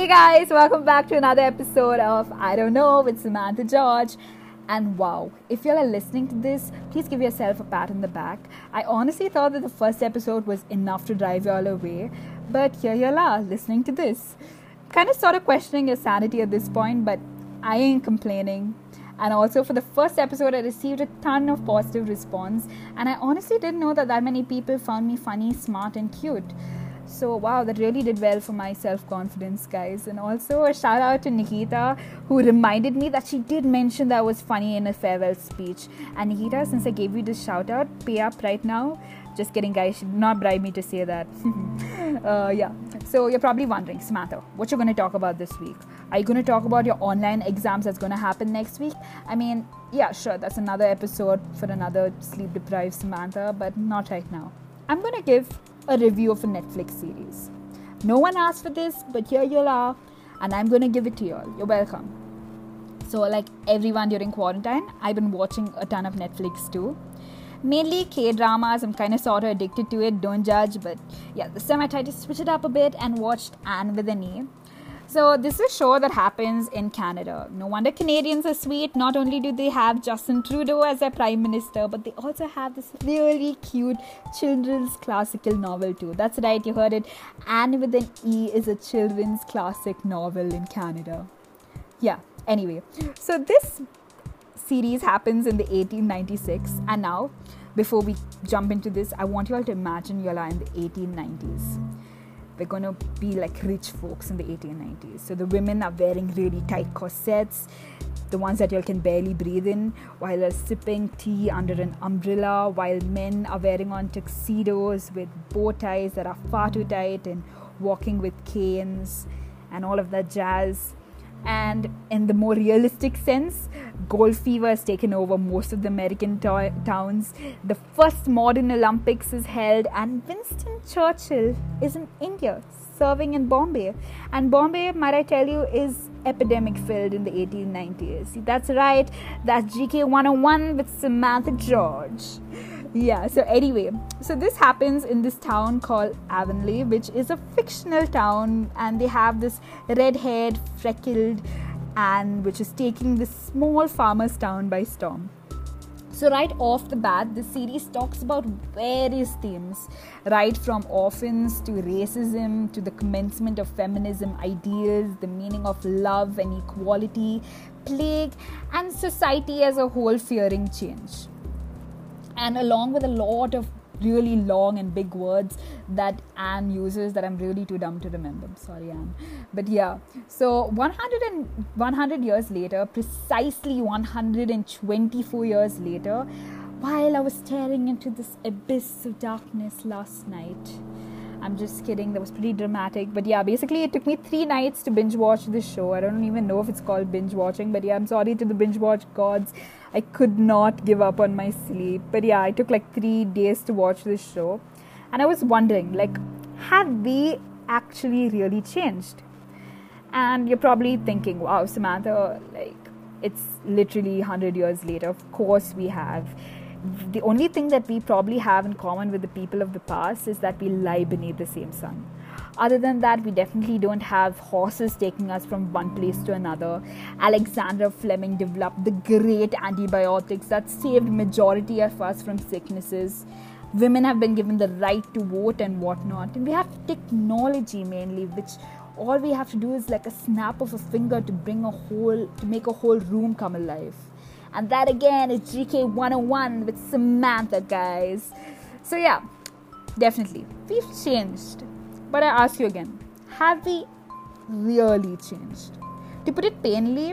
Hey guys, welcome back to another episode of I Don't Know with Samantha George. And wow, if you're listening to this, please give yourself a pat on the back. I honestly thought that the first episode was enough to drive you all away, but here you are listening to this. Kind of sort of questioning your sanity at this point, but I ain't complaining. And also for the first episode, I received a ton of positive response, and I honestly didn't know that many people found me funny, smart and cute. So wow, that really did well for my self-confidence, guys. And also a shout out to Nikita, who reminded me that she did mention that I was funny in a farewell speech. And Nikita, since I gave you this shout out, pay up right now. Just kidding, guys, she did not bribe me to say that. Yeah, so you're probably wondering, Samantha, what you're going to talk about this week? Are you going to talk about your online exams that's going to happen next week? I mean, yeah, sure, that's another episode for another sleep-deprived Samantha, but not right now. I'm going to give a review of a Netflix series. No one asked for this, but here you are, and I'm going to give it to you all. You're welcome. So like everyone during quarantine, I've been watching a ton of Netflix too. Mainly K-dramas. I'm kind of sort of addicted to it, don't judge, but yeah, this time I tried to switch it up a bit and watched Anne with an E. So this is a show that happens in Canada. No wonder Canadians are sweet. Not only do they have Justin Trudeau as their Prime Minister, but they also have this really cute children's classical novel too. That's right, you heard it. Anne with an E is a children's classic novel in Canada. Yeah, anyway. So this series happens in the 1896. And now, before we jump into this, I want you all to imagine you all are in the 1890s. We're going to be like rich folks in the 1890s. So the women are wearing really tight corsets, the ones that you can barely breathe in, while they're sipping tea under an umbrella, while men are wearing on tuxedos with bow ties that are far too tight and walking with canes and all of that jazz. And in the more realistic sense, gold fever has taken over most of the American towns. The first modern Olympics is held, and Winston Churchill is in India, serving in Bombay. And Bombay, might I tell you, is epidemic-filled in the 1890s. That's right, that's GK 101 with Samantha George. Yeah, so anyway, so this happens in this town called Avonlea, which is a fictional town, and they have this red-haired, freckled Anne, which is taking this small farmer's town by storm. So right off the bat, the series talks about various themes, right from orphans to racism to the commencement of feminism ideals, the meaning of love and equality, plague, and society as a whole fearing change. And along with a lot of really long and big words that Anne uses that I'm really too dumb to remember. I'm sorry, Anne. But yeah, so 100 years later, precisely 124 years while I was staring into this abyss of darkness last night. I'm just kidding, that was pretty dramatic. But yeah, basically it took me 3 nights to binge watch this show. I don't even know if it's called binge watching, but yeah, I'm sorry to the binge watch gods. I could not give up on my sleep. But yeah, I took like 3 days to watch this show. And I was wondering, like, have we actually really changed? And you're probably thinking, wow, Samantha, like, it's literally 100 years later. Of course we have. The only thing that we probably have in common with the people of the past is that we lie beneath the same sun. Other than that, we definitely don't have horses taking us from one place to another. Alexander Fleming developed the great antibiotics that saved majority of us from sicknesses. Women have been given the right to vote and whatnot. And we have technology mainly, which all we have to do is like a snap of a finger to make a whole room come alive. And that again is GK 101 with Samantha, guys. So yeah, definitely, we've changed. But I ask you again, have we really changed? To put it plainly,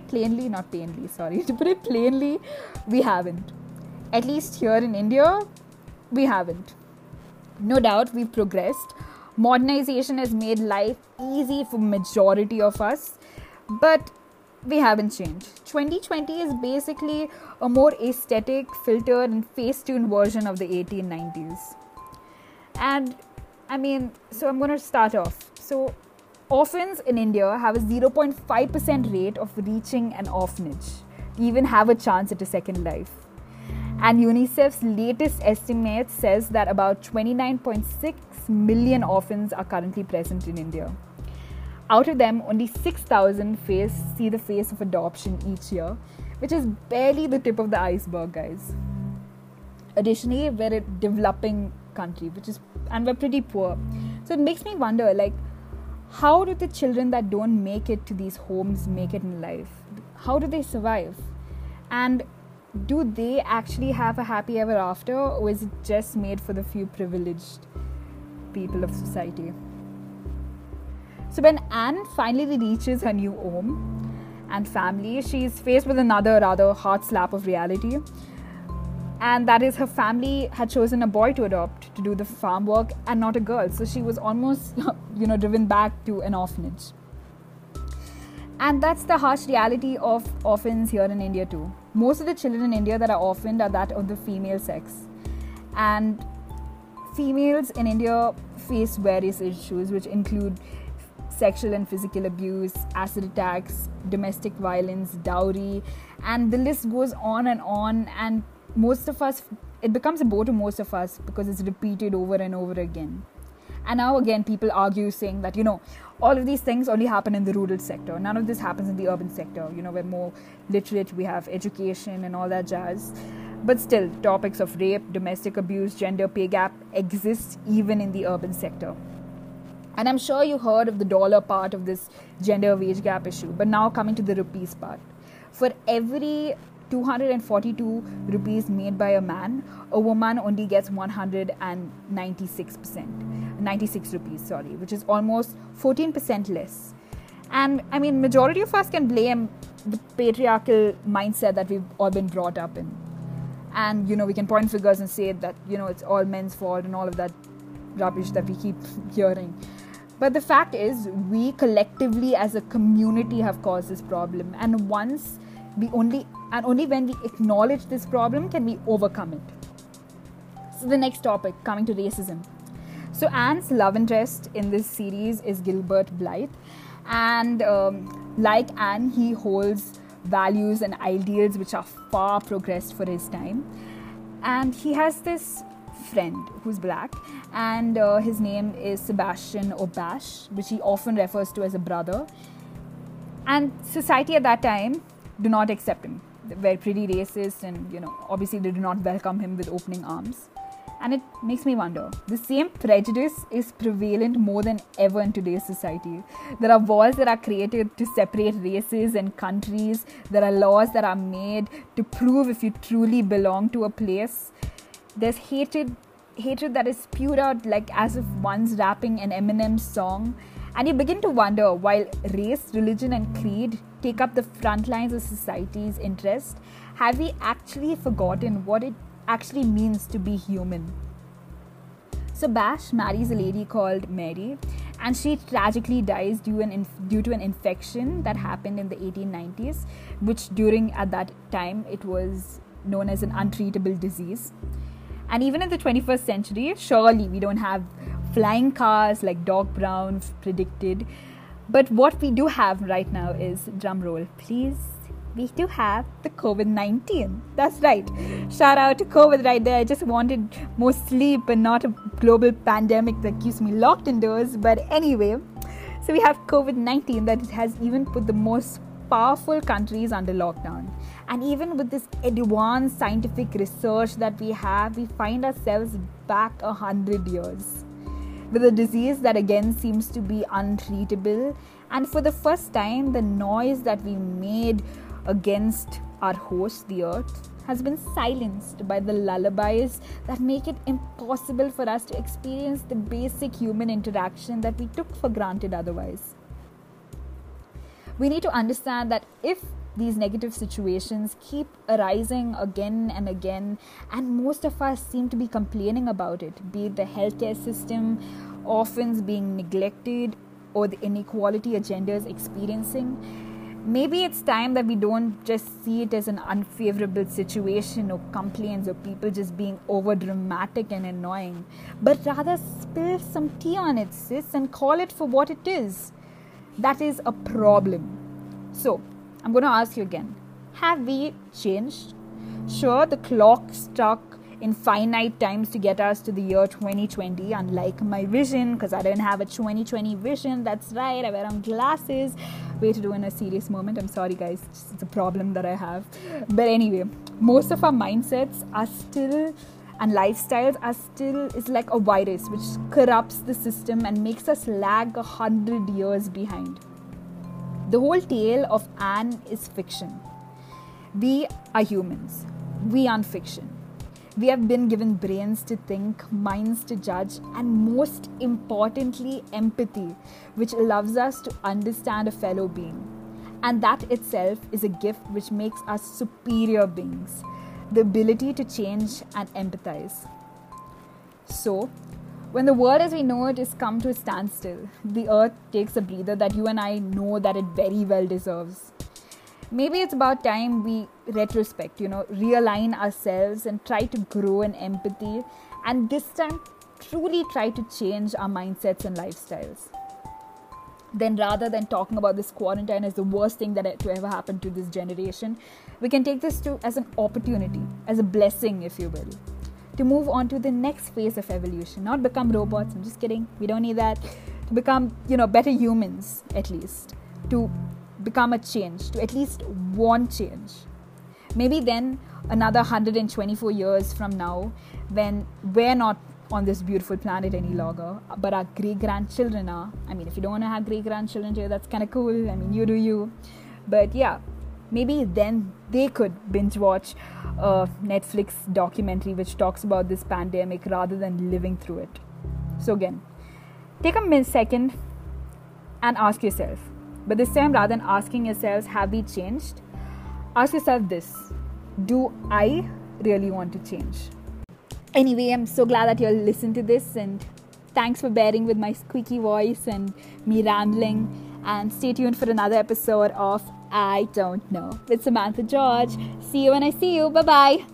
we haven't. At least here in India, we haven't. No doubt, we've progressed. Modernization has made life easy for majority of us. But we haven't changed. 2020 is basically a more aesthetic, filtered and face-tuned version of the 1890s. And I mean, so I'm going to start off. So orphans in India have a 0.5% rate of reaching an orphanage, even have a chance at a second life. And UNICEF's latest estimate says that about 29.6 million orphans are currently present in India. Out of them, only 6,000 see the face of adoption each year, which is barely the tip of the iceberg, guys. Additionally, we're a developing country, and we're pretty poor. So it makes me wonder, like, how do the children that don't make it to these homes make it in life? How do they survive? And do they actually have a happy ever after, or is it just made for the few privileged people of society? So when Anne finally reaches her new home and family, she is faced with another rather hard slap of reality. And that is, her family had chosen a boy to adopt to do the farm work and not a girl. So she was almost, driven back to an orphanage. And that's the harsh reality of orphans here in India too. Most of the children in India that are orphaned are that of the female sex. And females in India face various issues, which include sexual and physical abuse, acid attacks, domestic violence, dowry, and the list goes on. And most of us, it becomes a bore to most of us because it's repeated over and over again. And now again, people argue saying that, all of these things only happen in the rural sector. None of this happens in the urban sector. We're more literate, we have education and all that jazz. But still, topics of rape, domestic abuse, gender pay gap exist even in the urban sector. And I'm sure you heard of the dollar part of this gender wage gap issue. But now coming to the rupees part. For every 242 rupees made by a man, a woman only gets 96 rupees, which is almost 14% less. And I mean, majority of us can blame the patriarchal mindset that we've all been brought up in. And, we can point fingers and say that, it's all men's fault and all of that rubbish that we keep hearing. But the fact is, we collectively as a community have caused this problem. And only when we acknowledge this problem can we overcome it. So the next topic, coming to racism. So Anne's love interest in this series is Gilbert Blythe. And like Anne, he holds values and ideals which are far progressed for his time. And he has this friend who's black, and his name is Sebastian O'Bash, which he often refers to as a brother. And society at that time do not accept him. They're pretty racist, and obviously they do not welcome him with opening arms. And it makes me wonder, the same prejudice is prevalent more than ever in today's society. There are walls that are created to separate races and countries. There are laws that are made to prove if you truly belong to a place. There's hatred that is spewed out like as if one's rapping an Eminem song. And you begin to wonder, while race, religion and creed take up the front lines of society's interest, have we actually forgotten what it actually means to be human? So Bash marries a lady called Mary, and she tragically dies due to an infection that happened in the 1890s, which at that time it was known as an untreatable disease. And even in the 21st century, surely we don't have flying cars like Doc Brown predicted. But what we do have right now is, drum roll please, we do have the COVID-19. That's right. Shout out to COVID right there. I just wanted more sleep and not a global pandemic that keeps me locked indoors. But anyway, so we have COVID-19 that has even put the most powerful countries under lockdown. And even with this advanced scientific research that we have, we find ourselves back 100 years with a disease that again seems to be untreatable. And for the first time, the noise that we made against our host, the earth, has been silenced by the lullabies that make it impossible for us to experience the basic human interaction that we took for granted otherwise. We need to understand that if these negative situations keep arising again and again, and most of us seem to be complaining about it, be it the healthcare system, orphans being neglected, or the inequality agenda is experiencing, maybe it's time that we don't just see it as an unfavorable situation or complaints or people just being over dramatic and annoying, but rather spill some tea on it, sis, and call it for what it is. That is a problem. So, I'm going to ask you again, have we changed? Sure, the clock struck in finite times to get us to the year 2020, unlike my vision, because I don't have a 2020 vision. That's right, I wear on glasses. Way to do in a serious moment. I'm sorry, guys. It's a problem that I have. But anyway, most of our mindsets are still, and lifestyles are still, is like a virus which corrupts the system and makes us lag 100 years behind. The whole tale of Anne is fiction. We are humans. We aren't fiction. We have been given brains to think, minds to judge, and most importantly, empathy, which allows us to understand a fellow being. And that itself is a gift which makes us superior beings. The ability to change and empathize. So, when the world as we know it is come to a standstill, the earth takes a breather that you and I know that it very well deserves. Maybe it's about time we retrospect, realign ourselves and try to grow in empathy, and this time truly try to change our mindsets and lifestyles. Then rather than talking about this quarantine as the worst thing that to ever happen to this generation, we can take this as an opportunity, as a blessing, if you will, to move on to the next phase of evolution. Not become robots, I'm just kidding, we don't need that. To become, better humans, at least. To become a change, to at least want change. Maybe then another 124 years from now, when we're not on this beautiful planet any longer, but our great-grandchildren are. I mean, if you don't want to have great-grandchildren here, that's kind of cool. I mean, you do you. But yeah, maybe then they could binge watch a Netflix documentary which talks about this pandemic rather than living through it. So again, take a second and ask yourself. But this time, rather than asking yourselves, have we changed? Ask yourself this: do I really want to change? Anyway, I'm so glad that you'll listen to this, and thanks for bearing with my squeaky voice and me rambling. And stay tuned for another episode of I Don't Know with Samantha George. See you when I see you. Bye-bye.